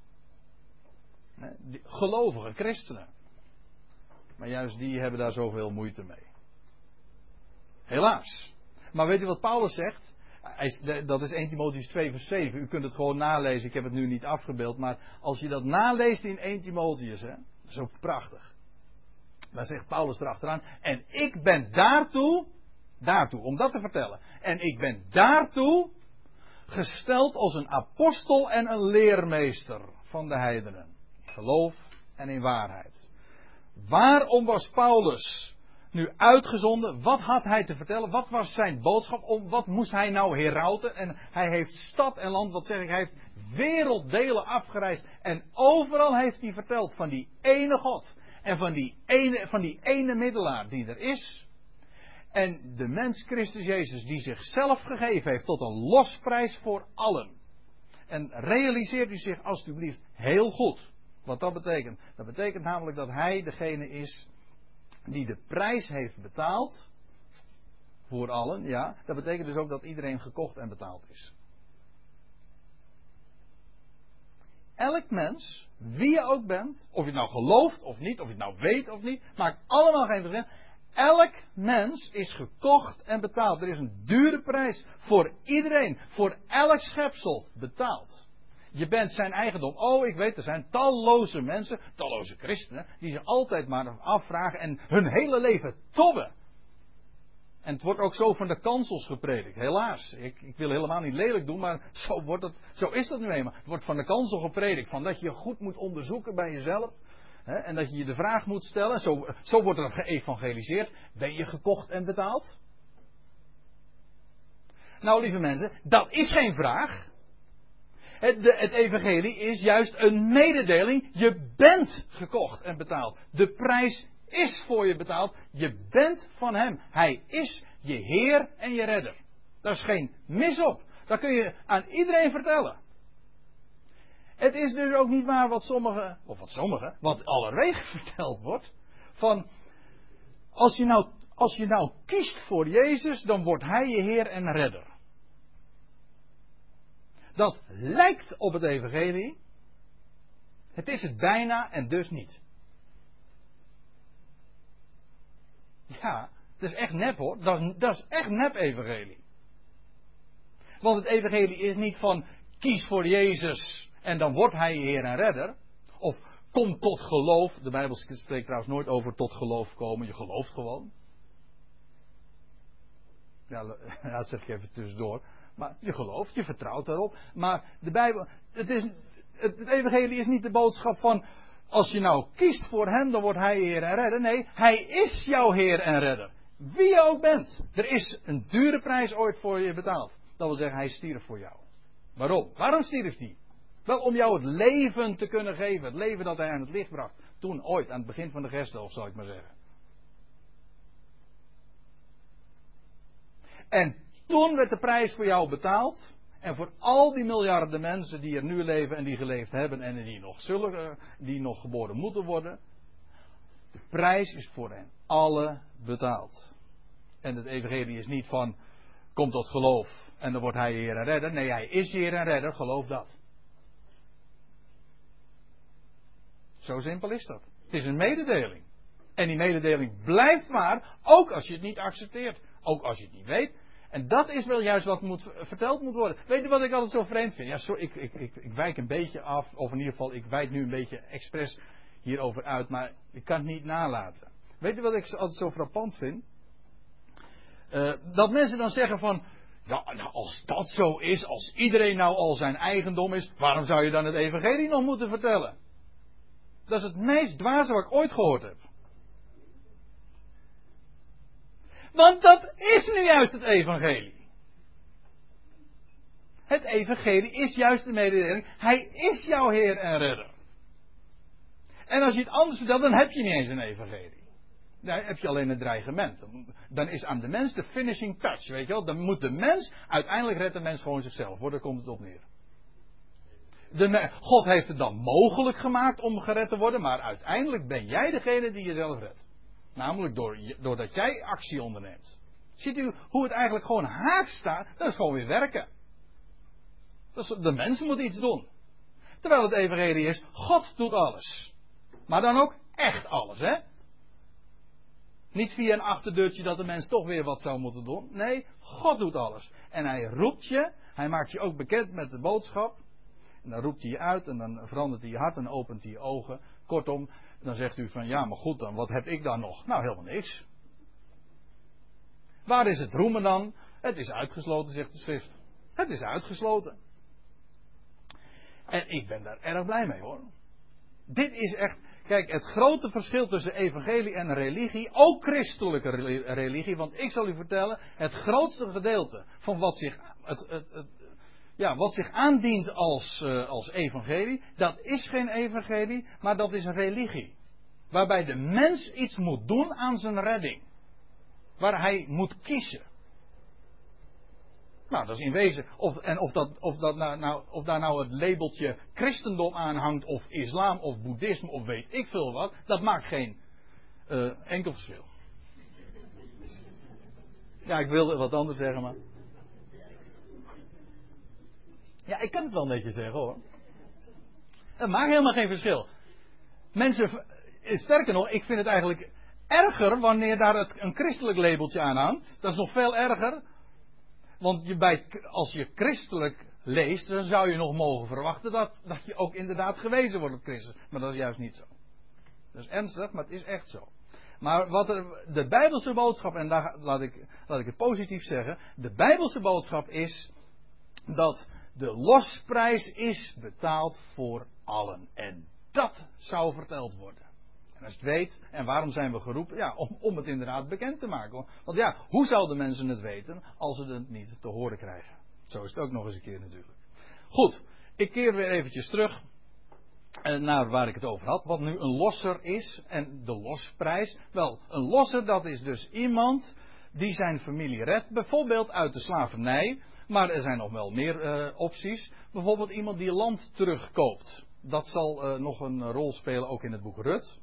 Gelovige christenen. Maar juist die hebben daar zoveel moeite mee. Helaas. Maar weet u wat Paulus zegt? Dat is Eerste Timotheüs twee vers zeven. U kunt het gewoon nalezen. Ik heb het nu niet afgebeeld. Maar als je dat naleest in Eerste Timotheüs. Hè, dat is ook prachtig. Dan zegt Paulus erachteraan. En ik ben daartoe... Daartoe, om dat te vertellen. En ik ben daartoe gesteld als een apostel en een leermeester van de heidenen. In geloof en in waarheid. Waarom was Paulus nu uitgezonden? Wat had hij te vertellen? Wat was zijn boodschap? Om, wat moest hij nou herauten? En hij heeft stad en land, wat zeg ik, hij heeft werelddelen afgereisd. En overal heeft hij verteld van die ene God. En van die ene, van die ene middelaar die er is. En de mens Christus Jezus die zichzelf gegeven heeft tot een losprijs voor allen. En realiseert u zich alstublieft heel goed wat dat betekent. Dat betekent namelijk dat hij degene is die de prijs heeft betaald voor allen. Ja, dat betekent dus ook dat iedereen gekocht en betaald is. Elk mens, wie je ook bent, of je het nou gelooft of niet, of je het nou weet of niet, maakt allemaal geen verschil. Elk mens is gekocht en betaald. Er is een dure prijs voor iedereen, voor elk schepsel betaald. Je bent zijn eigendom. Oh, ik weet, er zijn talloze mensen, talloze christenen, die zich altijd maar afvragen en hun hele leven tobben. En het wordt ook zo van de kansels gepredikt. Helaas, ik, ik wil helemaal niet lelijk doen, maar zo, wordt het, zo is dat nu eenmaal. Het wordt van de kansel gepredikt, van dat je goed moet onderzoeken bij jezelf. Hè, en dat je je de vraag moet stellen, zo, zo wordt er geëvangeliseerd. Ben je gekocht en betaald? Nou, lieve mensen, dat is geen vraag. Het, de, het evangelie is juist een mededeling. Je bent gekocht en betaald. De prijs is voor je betaald. Je bent van hem. Hij is je Heer en je redder. Daar is geen mis op. Dat kun je aan iedereen vertellen. Het is dus ook niet waar wat sommigen, of wat sommigen, wat allerwege verteld wordt. Van, als je nou, als je nou kiest voor Jezus, dan wordt hij je Heer en redder. Dat lijkt op het evangelie. Het is het bijna en dus niet. Ja, het is echt nep hoor. Dat is, dat is echt nep evangelie. Want het evangelie is niet van kies voor Jezus en dan wordt hij je Heer en redder. Of kom tot geloof. De Bijbel spreekt trouwens nooit over tot geloof komen. Je gelooft gewoon. Ja, dat zeg ik even tussendoor. Maar je gelooft, je vertrouwt daarop. Maar de Bijbel, het, is, het, het evangelie is niet de boodschap van, als je nou kiest voor hem, dan wordt hij Heer en redder. Nee, hij is jouw Heer en redder. Wie je ook bent. Er is een dure prijs ooit voor je betaald. Dat wil zeggen, hij stierf voor jou. Waarom? Waarom stierf hij? Wel om jou het leven te kunnen geven. Het leven dat hij aan het licht bracht. Toen ooit, aan het begin van de Gerstelf, zal ik maar zeggen. En toen werd de prijs voor jou betaald. En voor al die miljarden mensen die er nu leven en die geleefd hebben en die nog zullen, die nog geboren moeten worden. De prijs is voor hen allen betaald. En het evangelie is niet van, kom tot geloof en dan wordt hij je Heer en Redder. Nee, hij is je Heer en Redder, geloof dat. Zo simpel is dat. Het is een mededeling. En die mededeling blijft waar, ook als je het niet accepteert. Ook als je het niet weet. En dat is wel juist wat moet, verteld moet worden. Weet je wat ik altijd zo vreemd vind? Ja, sorry, ik, ik, ik, ik wijk een beetje af. Of in ieder geval, ik wijk nu een beetje expres hierover uit. Maar ik kan het niet nalaten. Weet je wat ik altijd zo frappant vind? Uh, dat mensen dan zeggen van... Ja, nou als dat zo is, als iedereen nou al zijn eigendom is... waarom zou je dan het evangelie nog moeten vertellen? Dat is het meest dwaze wat ik ooit gehoord heb. Want dat is nu juist het evangelie. Het evangelie is juist de mededeling. Hij is jouw Heer en Redder. En als je het anders vertelt, dan heb je niet eens een evangelie. Dan heb je alleen een dreigement. Dan is aan de mens de finishing touch, weet je wel. Dan moet de mens, uiteindelijk redt de mens gewoon zichzelf, hoor, daar komt het op neer. De, God heeft het dan mogelijk gemaakt om gered te worden, maar uiteindelijk ben jij degene die jezelf redt. Namelijk door, doordat jij actie onderneemt. Ziet u hoe het eigenlijk gewoon haaks staat? Dat is gewoon weer werken. Dat is, de mens moet iets doen. Terwijl het evangelie is, God doet alles. Maar dan ook echt alles, hè? Niet via een achterdeurtje dat de mens toch weer wat zou moeten doen. Nee, God doet alles. En hij roept je, hij maakt je ook bekend met de boodschap. En dan roept hij je uit en dan verandert hij je hart en opent hij je ogen. Kortom, dan zegt u van ja, maar goed dan, wat heb ik dan nog? Nou, helemaal niks. Waar is het roemen dan? Het is uitgesloten, zegt de schrift. Het is uitgesloten. En ik ben daar erg blij mee, hoor. Dit is echt, kijk, het grote verschil tussen evangelie en religie, ook christelijke religie, want ik zal u vertellen, het grootste gedeelte van wat zich, het, het, het, ja, wat zich aandient als, uh, als evangelie, dat is geen evangelie, maar dat is een religie. Waarbij de mens iets moet doen aan zijn redding. Waar hij moet kiezen. Nou, dat is in wezen, of, en of, dat, of, dat nou, nou, of daar nou het labeltje christendom aan hangt, of islam, of boeddhisme, of weet ik veel wat, dat maakt geen uh, enkel verschil. Ja, ik wilde wat anders zeggen, maar... Ja, ik kan het wel een beetje zeggen, hoor. Het maakt helemaal geen verschil. Mensen, sterker nog, ik vind het eigenlijk erger wanneer daar het, een christelijk labeltje aan hangt. Dat is nog veel erger. Want je bij, als je christelijk leest, dan zou je nog mogen verwachten dat, dat je ook inderdaad gewezen wordt op Christus. Maar dat is juist niet zo. Dat is ernstig, maar het is echt zo. Maar wat er, de Bijbelse boodschap, en daar laat ik, laat ik het positief zeggen. De Bijbelse boodschap is dat de losprijs is betaald voor allen. En dat zou verteld worden. En als je het weet, en waarom zijn we geroepen? Ja, om, om het inderdaad bekend te maken. Want ja, hoe zouden mensen het weten als ze het niet te horen krijgen? Zo is het ook nog eens een keer natuurlijk. Goed, ik keer weer eventjes terug naar waar ik het over had. Wat nu een losser is en de losprijs. Wel, een losser, dat is dus iemand die zijn familie redt. Bijvoorbeeld uit de slavernij. Maar er zijn nog wel meer uh, opties. Bijvoorbeeld iemand die land terugkoopt. Dat zal uh, nog een rol spelen ook in het boek Rut.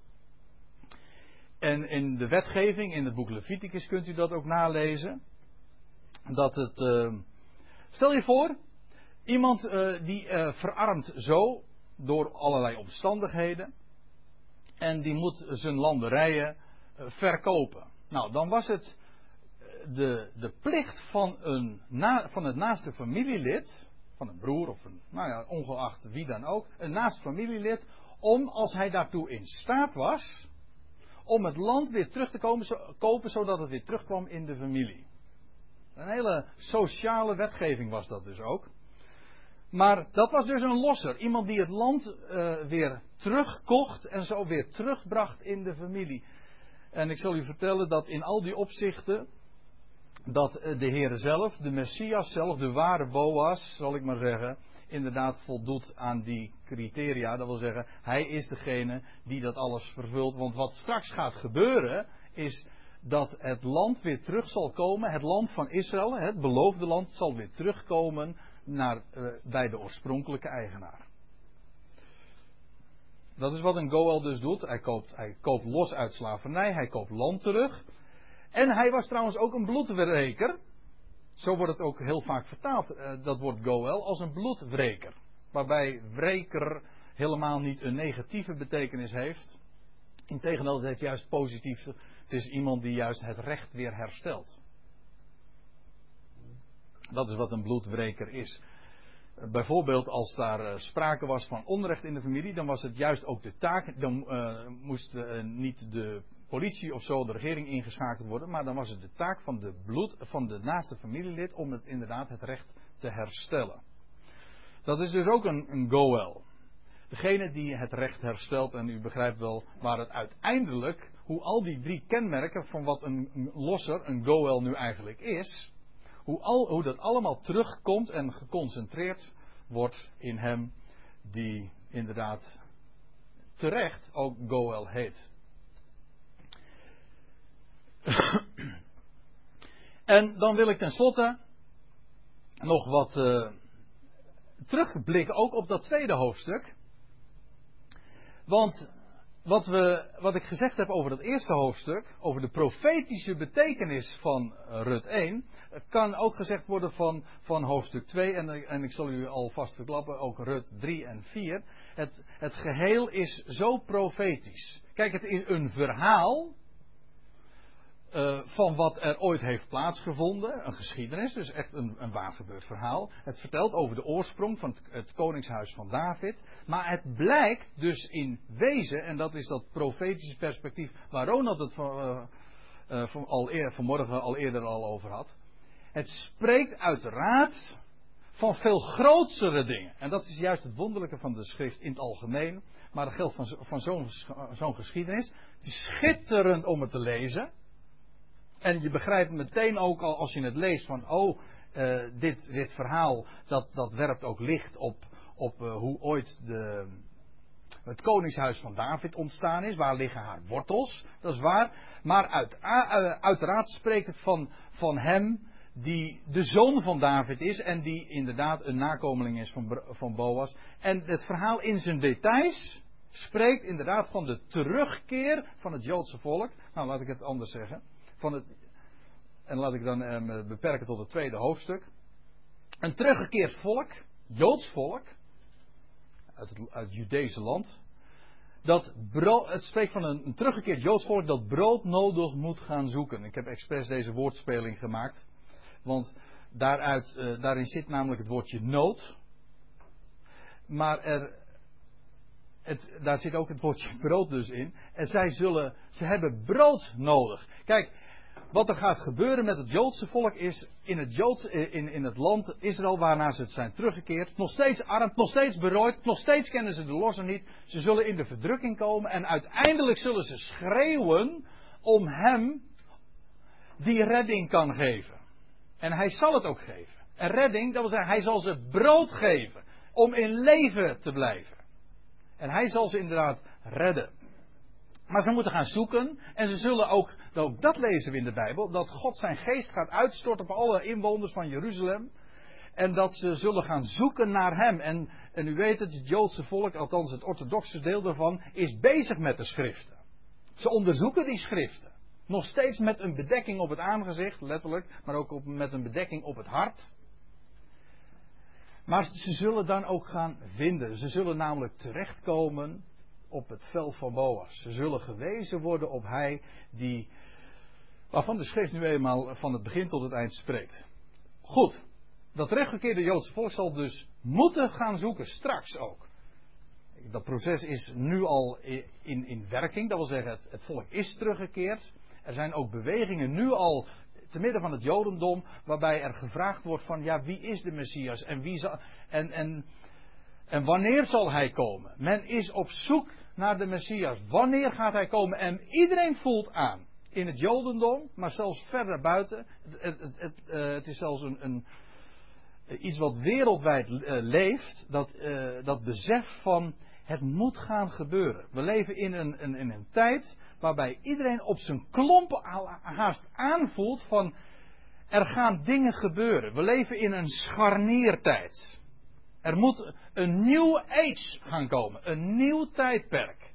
En in de wetgeving, in het boek Leviticus kunt u dat ook nalezen. Dat het... Uh, stel je voor, iemand uh, die uh, verarmt zo door allerlei omstandigheden. En die moet zijn landerijen uh, verkopen. Nou, dan was het de, de plicht van, een na, van het naaste familielid, van een broer of een, nou ja, ongeacht wie dan ook, een naast familielid, om als hij daartoe in staat was, om het land weer terug te komen, zo, kopen, zodat het weer terugkwam in de familie. Een hele sociale wetgeving was dat dus ook. Maar dat was dus een losser. Iemand die het land uh, weer terugkocht en zo weer terugbracht in de familie. En ik zal u vertellen dat in al die opzichten, dat de Heer zelf, de Messias zelf, de ware Boas, zal ik maar zeggen, inderdaad voldoet aan die criteria. Dat wil zeggen, hij is degene die dat alles vervult. Want wat straks gaat gebeuren, is dat het land weer terug zal komen. Het land van Israël, het beloofde land, zal weer terugkomen naar, uh, bij de oorspronkelijke eigenaar. Dat is wat een Goël dus doet. Hij koopt, hij koopt los uit slavernij. Hij koopt land terug. En hij was trouwens ook een bloedwreker. Zo wordt het ook heel vaak vertaald. Uh, dat woord Goël als een bloedwreker. Waarbij wreker helemaal niet een negatieve betekenis heeft. Integendeel, het heeft juist positief. Het is iemand die juist het recht weer herstelt. Dat is wat een bloedwreker is. Bijvoorbeeld als daar uh, sprake was van onrecht in de familie, dan was het juist ook de taak, dan uh, moest uh, niet de politie of zo, de regering ingeschakeld worden, maar dan was het de taak van de bloed, van de naaste familielid om het inderdaad het recht te herstellen. Dat is dus ook een, een Goël. Degene die het recht herstelt, en u begrijpt wel waar het uiteindelijk, hoe al die drie kenmerken van wat een, een losser, een Goël nu eigenlijk is, Hoe, al, hoe dat allemaal terugkomt en geconcentreerd wordt in hem die inderdaad terecht ook Goël heet. En dan wil ik tenslotte nog wat uh, terugblikken ook op dat tweede hoofdstuk. Want Wat, we, wat ik gezegd heb over dat eerste hoofdstuk, over de profetische betekenis van Rut één, kan ook gezegd worden van, van hoofdstuk twee, en, en ik zal u alvast verklappen, ook Rut drie en vier. Het, het geheel is zo profetisch. Kijk, het is een verhaal uh, van wat er ooit heeft plaatsgevonden, een geschiedenis, dus echt een, een waar gebeurd verhaal. Het vertelt over de oorsprong van het, het koningshuis van David, maar het blijkt dus in wezen, en dat is dat profetische perspectief waar Ronald het van, uh, uh, van al eer, vanmorgen al eerder al over had. Het spreekt uiteraard van veel grootsere dingen. En dat is juist het wonderlijke van de schrift in het algemeen, maar dat geldt van, van zo'n, zo'n geschiedenis. Het is schitterend om het te lezen. En je begrijpt meteen ook al als je het leest van, oh, uh, dit, dit verhaal, dat, dat werpt ook licht op, op uh, hoe ooit de, het koningshuis van David ontstaan is. Waar liggen haar wortels? Dat is waar. Maar uit, uh, uiteraard spreekt het van, van hem die de zoon van David is en die inderdaad een nakomeling is van, van Boas. En het verhaal in zijn details spreekt inderdaad van de terugkeer van het Joodse volk. Nou, laat ik het anders zeggen. Van het, en laat ik dan eh, beperken tot het tweede hoofdstuk. Een teruggekeerd volk, Joods volk, uit het, uit het Judese land. Dat brood, het spreekt van een, een teruggekeerd Joods volk dat brood nodig moet gaan zoeken. Ik heb expres deze woordspeling gemaakt. Want daaruit, uh, daarin zit namelijk het woordje nood. Maar er, het, daar zit ook het woordje brood dus in. En zij zullen, ze hebben brood nodig. Kijk, wat er gaat gebeuren met het Joodse volk is in het, Joods, in, in het land Israël waarnaar ze zijn teruggekeerd. Nog steeds arm, nog steeds berooid, nog steeds kennen ze de losser niet. Ze zullen in de verdrukking komen en uiteindelijk zullen ze schreeuwen om hem die redding kan geven. En hij zal het ook geven. En redding, dat wil zeggen, hij zal ze brood geven om in leven te blijven. En hij zal ze inderdaad redden. Maar ze moeten gaan zoeken. En ze zullen ook, ook dat lezen we in de Bijbel, dat God zijn geest gaat uitstorten op alle inwoners van Jeruzalem. En dat ze zullen gaan zoeken naar hem. En, en u weet het, het Joodse volk, althans het orthodoxe deel daarvan, is bezig met de schriften. Ze onderzoeken die schriften. Nog steeds met een bedekking op het aangezicht, letterlijk, maar ook op, met een bedekking op het hart. Maar ze zullen dan ook gaan vinden. Ze zullen namelijk terechtkomen op het veld van Boas. Ze zullen gewezen worden op hij die, waarvan de schrift nu eenmaal van het begin tot het eind spreekt. Goed, dat terechtgekeerde Joodse volk zal dus moeten gaan zoeken, straks ook. Dat proces is nu al in, in werking, dat wil zeggen het, het volk is teruggekeerd. Er zijn ook bewegingen nu al te midden van het Jodendom, waarbij er gevraagd wordt van, ja, wie is de Messias en, wie zal, en, en, en wanneer zal hij komen? Men is op zoek naar de Messias. Wanneer gaat hij komen? En iedereen voelt aan, in het Jodendom, maar zelfs verder buiten, het, het, het, het, uh, het is zelfs een, een, iets wat wereldwijd uh, leeft, dat, uh, dat besef van, het moet gaan gebeuren. We leven in een, een, in een tijd waarbij iedereen op zijn klompen haast aanvoelt van, er gaan dingen gebeuren. We leven in een scharniertijd. Er moet een nieuw age gaan komen. Een nieuw tijdperk.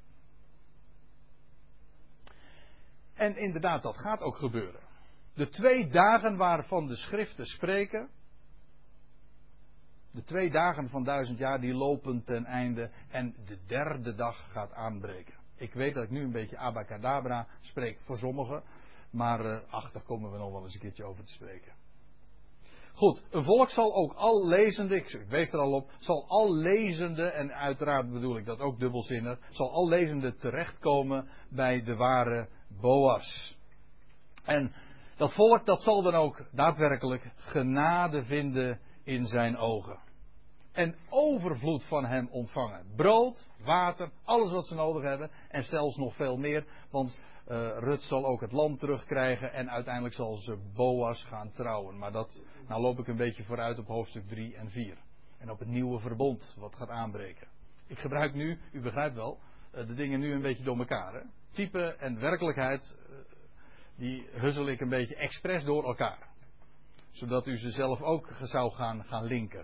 En inderdaad, dat gaat ook gebeuren. De twee dagen waarvan de schriften spreken. De twee dagen van duizend jaar die lopen ten einde. En de derde dag gaat aanbreken. Ik weet dat ik nu een beetje abacadabra spreek voor sommigen. Maar uh, ach, daar komen we nog wel eens een keertje over te spreken. Goed, een volk zal ook al lezende, ik wees er al op, zal al lezende, en uiteraard bedoel ik dat ook dubbelzinnig, zal al lezende terechtkomen bij de ware Boas. En dat volk dat zal dan ook daadwerkelijk genade vinden in zijn ogen. En overvloed van hem ontvangen. Brood, water, alles wat ze nodig hebben. En zelfs nog veel meer. Want uh, Rut zal ook het land terugkrijgen. En uiteindelijk zal ze Boas gaan trouwen. Maar dat, nou loop ik een beetje vooruit op hoofdstuk drie en vier. En op het nieuwe verbond wat gaat aanbreken. Ik gebruik nu, u begrijpt wel, uh, de dingen nu een beetje door elkaar. Hè? Type en werkelijkheid, uh, die huzzel ik een beetje expres door elkaar. Zodat u ze zelf ook zou gaan, gaan linken.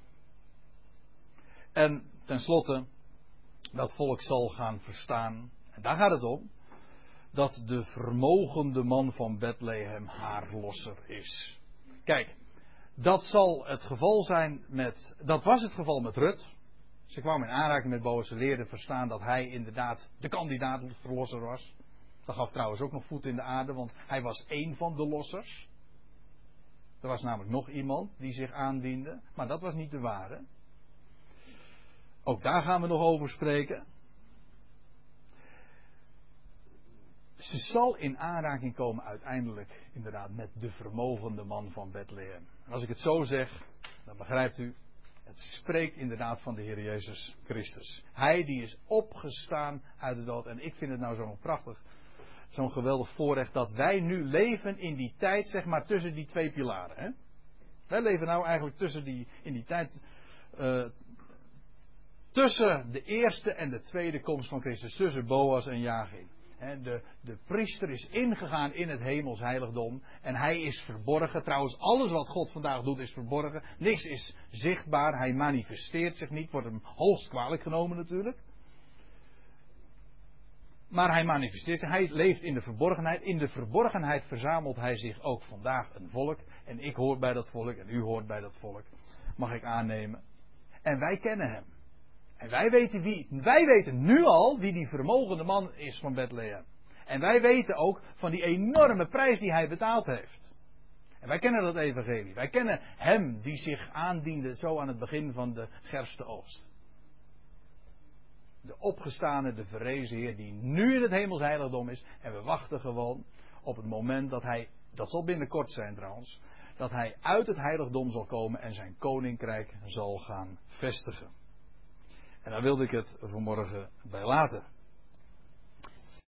En tenslotte, dat volk zal gaan verstaan, en daar gaat het om, dat de vermogende man van Bethlehem haar losser is. Kijk, dat zal het geval zijn met, dat was het geval met Rut. Ze kwam in aanraking met Boas, ze leerde verstaan dat hij inderdaad de kandidaat verlosser was. Dat gaf trouwens ook nog voet in de aarde, want hij was één van de lossers. Er was namelijk nog iemand die zich aandiende, maar dat was niet de ware. Ook daar gaan we nog over spreken. Ze zal in aanraking komen uiteindelijk inderdaad met de vermogende man van Bethlehem. En als ik het zo zeg, dan begrijpt u, het spreekt inderdaad van de Heer Jezus Christus. Hij die is opgestaan uit de dood. En ik vind het nou zo prachtig, zo'n geweldig voorrecht dat wij nu leven in die tijd, zeg maar, tussen die twee pilaren. Hè? Wij leven nou eigenlijk tussen die, in die tijd, uh, tussen de eerste en de tweede komst van Christus, tussen Boas en Jachin. De, de priester is ingegaan in het hemels heiligdom en hij is verborgen. Trouwens, alles wat God vandaag doet is verborgen. Niks is zichtbaar, hij manifesteert zich niet, wordt hem hoogst kwalijk genomen natuurlijk. Maar hij manifesteert zich, hij leeft in de verborgenheid. In de verborgenheid verzamelt hij zich ook vandaag een volk. En ik hoor bij dat volk en u hoort bij dat volk, mag ik aannemen. En wij kennen hem. En wij weten, wie, wij weten nu al wie die vermogende man is van Bethlehem. En wij weten ook van die enorme prijs die hij betaald heeft. En wij kennen dat evangelie. Wij kennen hem die zich aandiende zo aan het begin van de gerstenoogst. De opgestane, de verrezen Heer die nu in het hemelsheiligdom is. En we wachten gewoon op het moment dat hij, dat zal binnenkort zijn trouwens, dat hij uit het heiligdom zal komen en zijn koninkrijk zal gaan vestigen. En daar wilde ik het vanmorgen bij laten.